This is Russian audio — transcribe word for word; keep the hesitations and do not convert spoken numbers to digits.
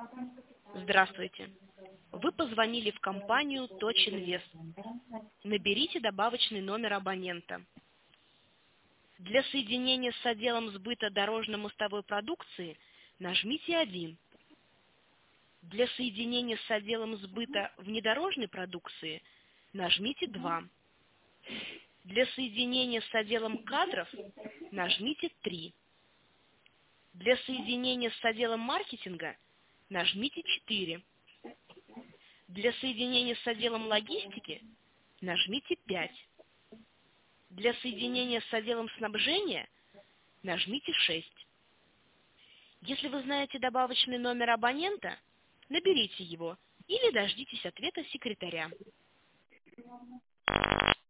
Здравствуйте. Вы позвонили в компанию Точинвест. Наберите добавочный номер абонента. Для соединения с отделом сбыта дорожно-мостовой продукции нажмите один. Для соединения с отделом сбыта внедорожной продукции нажмите два. Для соединения с отделом кадров нажмите три. Для соединения с отделом маркетинга нажмите четыре. Для соединения с отделом логистики нажмите пять. Для соединения с отделом снабжения нажмите шесть. Если вы знаете добавочный номер абонента, наберите его или дождитесь ответа секретаря.